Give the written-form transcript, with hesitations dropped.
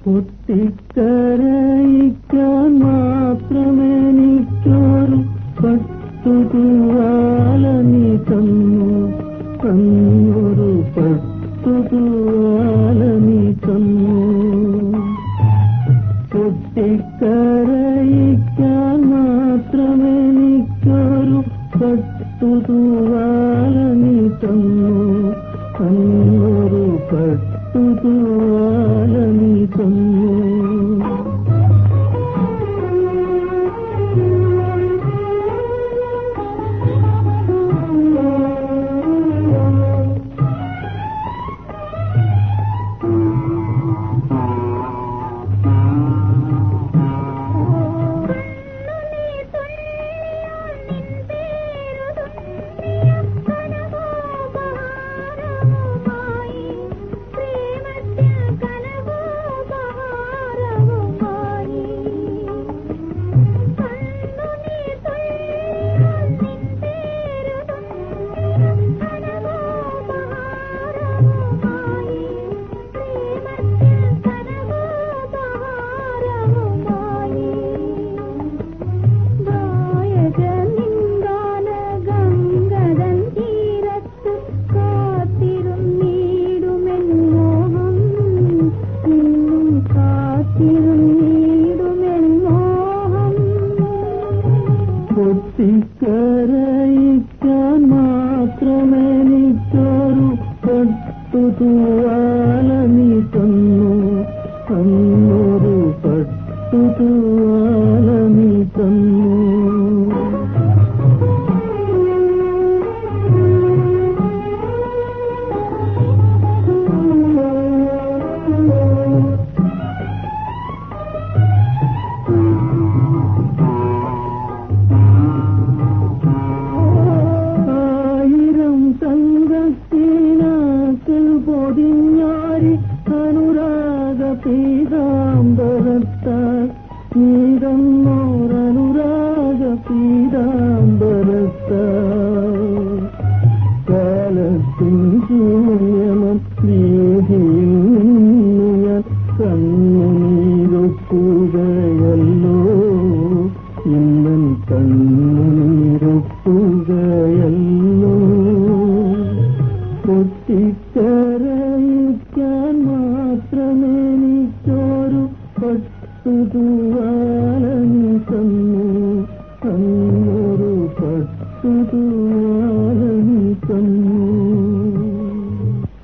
പൊട്ടിക്കരയിക്കാൻ മാത്രമെനിക്കൊരു പട്ടുതുവാല നീ തന്നു, തന്നൊരു പട്ടുതുവാല നീ തന്നു. പൊട്ടിക്കരയിക്കാൻ മാത്രമെനിക്കൊരു പട്ടുതുവാല നീ തന്നു, തന്നൊരു പട്ടുതുവാല നീ തന്നു. പൊട്ടിക്കരയിക്കാൻ മാത്രമെനിക്കൊരു പട്ടുതുവാല നീ തന്നു, തന്നൊരു പട്ടുതുവാല നീ തന്നു. പൊതിഞ്ഞാരി അനുരാഗ പീതാംബരത്താൽ നീതന്നോരനുരാഗ പീതാംബരത്താൽ കാലത്തിൻ ശൂന്യമം വീതിയിൽ നിന്നു ഞാൻ കണ്ണുനീരൊപ്പുകയല്ലോ, ഇന്നൻ കണ്ണുനീരൊപ്പുകയല്ലോ. പൊട്ടിക്കരയിക്കാൻ മാത്രമെനിക്കൊരു പട്ടുതുവാല നീ തന്നു, തന്നൊരു പട്ടുതുവാല നീ തന്നു.